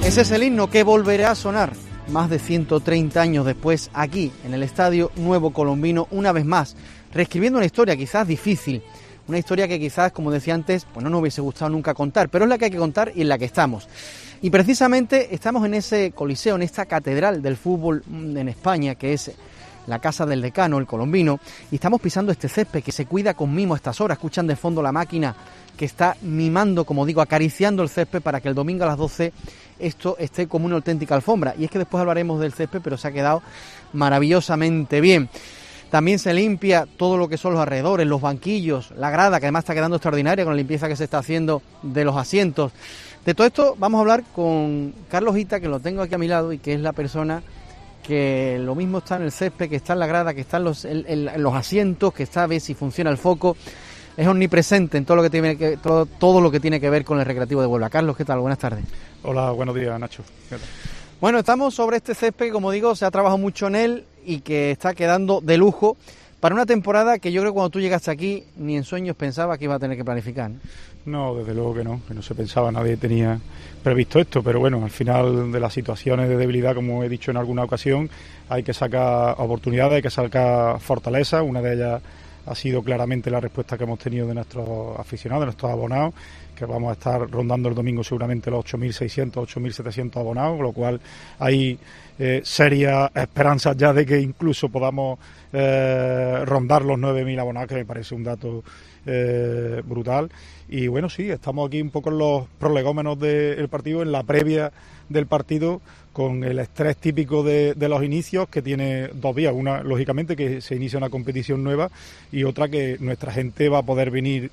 Ese es el himno que volverá a sonar más de 130 años después aquí, en el Estadio Nuevo Colombino, una vez más, reescribiendo una historia quizás difícil, una historia que quizás, como decía antes, pues no nos hubiese gustado nunca contar, pero es la que hay que contar y en la que estamos. Y precisamente estamos en ese coliseo, en esta catedral del fútbol en España, que es la Casa del Decano, el Colombino, y estamos pisando este césped que se cuida con mimo a estas horas. Escuchan de fondo la máquina que está mimando, como digo, acariciando el césped para que el domingo a las 12 esto esté como una auténtica alfombra. Y es que después hablaremos del césped, pero se ha quedado maravillosamente bien. También se limpia todo lo que son los alrededores, los banquillos, la grada, que además está quedando extraordinaria con la limpieza que se está haciendo de los asientos. De todo esto vamos a hablar con Carlos Hita, que lo tengo aquí a mi lado y que es la persona que lo mismo está en el césped, que está en la grada, que está en los asientos, que está a ver si funciona el foco. Es omnipresente en todo lo que tiene que todo lo que tiene que ver con el Recreativo de Huelva. Carlos, ¿qué tal? Buenas tardes. Hola, buenos días, Nacho. ¿Qué tal? Bueno, estamos sobre este césped, como digo, se ha trabajado mucho en él y que está quedando de lujo para una temporada que yo creo que cuando tú llegaste aquí ni en sueños pensaba que iba a tener que planificar, ¿no? No, desde luego que no se pensaba, nadie tenía previsto esto, pero bueno, al final de las situaciones de debilidad, como he dicho en alguna ocasión, hay que sacar oportunidades, hay que sacar fortaleza. Una de ellas ha sido claramente la respuesta que hemos tenido de nuestros aficionados, de nuestros abonados, que vamos a estar rondando el domingo seguramente los 8.600, 8.700 abonados, con lo cual hay serias esperanzas ya de que incluso podamos rondar los 9.000 abonados, que me parece un dato brutal. Y bueno, sí, estamos aquí un poco en los prolegómenos del partido, en la previa del partido, con el estrés típico de los inicios, que tiene dos vías: una, lógicamente, que se inicia una competición nueva, y otra, que nuestra gente va a poder venir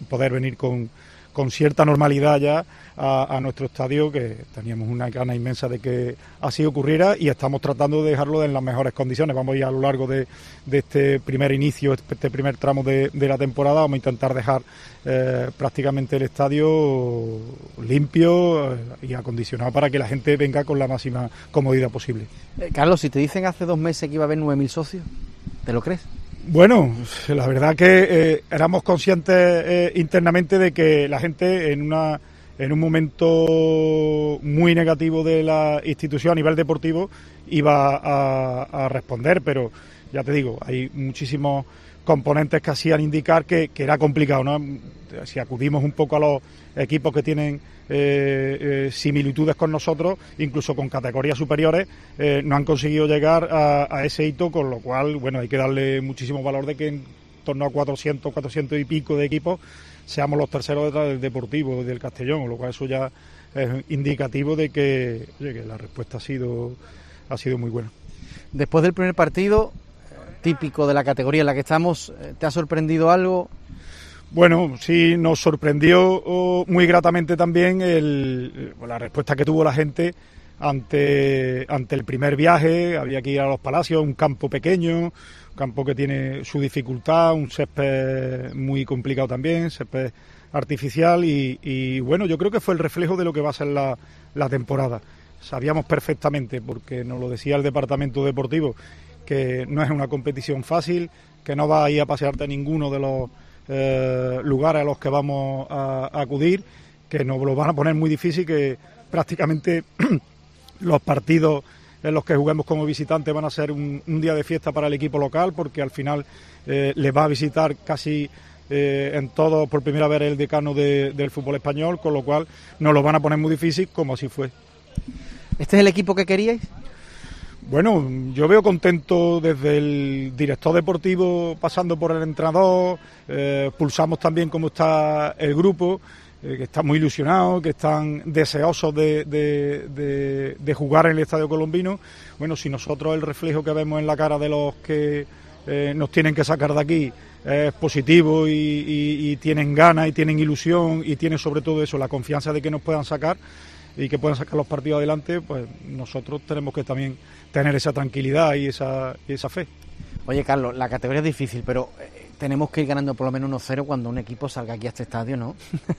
con cierta normalidad ya a nuestro estadio, que teníamos una gana inmensa de que así ocurriera, y estamos tratando de dejarlo en las mejores condiciones. Vamos a ir a lo largo de este primer inicio, este primer tramo de la temporada, vamos a intentar dejar prácticamente el estadio limpio y acondicionado para que la gente venga con la máxima comodidad posible. Carlos, si te dicen hace 2 meses que iba a haber 9.000 socios, ¿te lo crees? Bueno, la verdad que éramos conscientes internamente de que la gente en un momento muy negativo de la institución a nivel deportivo iba a responder, pero ya te digo, hay muchísimos componentes que hacían indicar que era complicado, ¿no? Si acudimos un poco a los equipos que tienen similitudes con nosotros, incluso con categorías superiores, no han conseguido llegar a ese hito, con lo cual, bueno, hay que darle muchísimo valor de que en torno a 400 y pico de equipos seamos los terceros detrás del Deportivo, del Castellón, con lo cual eso ya es indicativo de que la respuesta ha sido muy buena. Después del primer partido, típico de la categoría en la que estamos, ¿te ha sorprendido algo? Bueno, sí, nos sorprendió muy gratamente también la respuesta que tuvo la gente ante el primer viaje. Había que ir a Los Palacios, un campo pequeño, un campo que tiene su dificultad, un césped muy complicado también, césped artificial, y bueno, yo creo que fue el reflejo de lo que va a ser la temporada. Sabíamos perfectamente, porque nos lo decía el departamento deportivo, que no es una competición fácil, que no va a ir a pasearte a ninguno de los lugares a los que vamos a acudir, que nos lo van a poner muy difícil, que prácticamente los partidos en los que juguemos como visitantes van a ser un día de fiesta para el equipo local, porque al final les va a visitar casi en todo por primera vez el decano del fútbol español, con lo cual nos lo van a poner muy difícil, como así fue. ¿Este es el equipo que queríais? Bueno, yo veo contento desde el director deportivo pasando por el entrenador. Pulsamos también cómo está el grupo, que está muy ilusionado, que están deseosos de jugar en el Estadio Colombino. Bueno, si nosotros el reflejo que vemos en la cara de los que nos tienen que sacar de aquí es positivo, y tienen ganas y tienen ilusión y tienen sobre todo eso, la confianza de que nos puedan sacar y que puedan sacar los partidos adelante, pues nosotros tenemos que también tener esa tranquilidad y esa fe. Oye, Carlos, la categoría es difícil, pero tenemos que ir ganando por lo menos 1-0 cuando un equipo salga aquí a este estadio, ¿no?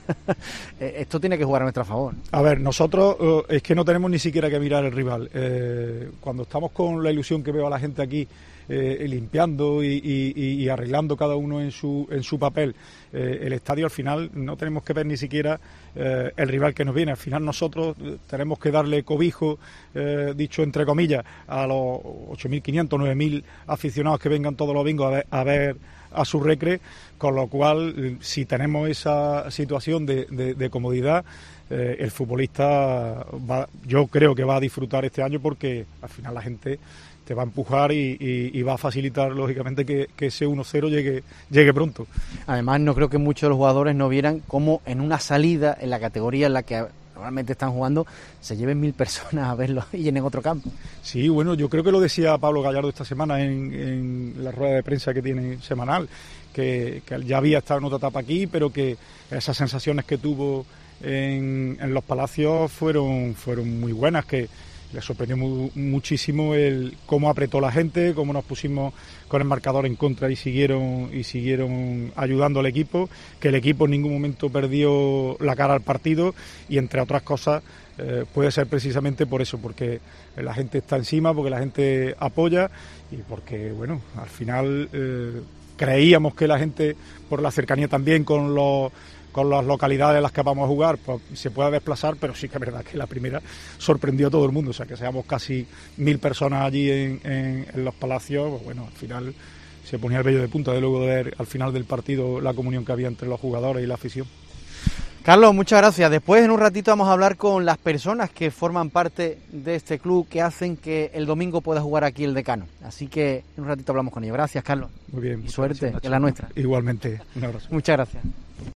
Esto tiene que jugar a nuestro favor. A ver, nosotros es que no tenemos ni siquiera que mirar el rival. Cuando estamos con la ilusión que veo a la gente aquí limpiando y arreglando cada uno en su papel el estadio, al final no tenemos que ver ni siquiera el rival que nos viene. Al final nosotros tenemos que darle cobijo, dicho entre comillas, a los 8.500, 9.000 aficionados que vengan todos los domingos a ver a su recre, con lo cual si tenemos esa situación de comodidad, el futbolista yo creo que va a disfrutar este año, porque al final la gente te va a empujar y va a facilitar lógicamente que ese 1-0 llegue pronto. Además, no creo que muchos de los jugadores no vieran cómo en una salida en la categoría en la que normalmente están jugando se lleven 1.000 personas a verlo y en otro campo. Sí, bueno, yo creo que lo decía Pablo Gallardo esta semana en la rueda de prensa que tiene semanal, que ya había estado en otra etapa aquí, pero que esas sensaciones que tuvo en los Palacios fueron muy buenas, que le sorprendió muchísimo el cómo apretó la gente, cómo nos pusimos con el marcador en contra y siguieron ayudando al equipo, que el equipo en ningún momento perdió la cara al partido, y entre otras cosas puede ser precisamente por eso, porque la gente está encima, porque la gente apoya y porque, bueno, al final creíamos que la gente, por la cercanía también con las localidades en las que vamos a jugar, pues se puede desplazar, pero sí que es verdad que la primera sorprendió a todo el mundo, o sea, que seamos casi 1.000 personas allí en los Palacios, pues bueno, al final se ponía el vello de punta de luego de ver al final del partido la comunión que había entre los jugadores y la afición. Carlos, muchas gracias. Después, en un ratito, vamos a hablar con las personas que forman parte de este club, que hacen que el domingo pueda jugar aquí el Decano. Así que en un ratito hablamos con ellos. Gracias, Carlos. Muy bien. Y suerte, gracias, que es la nuestra. Igualmente, un abrazo. Muchas gracias.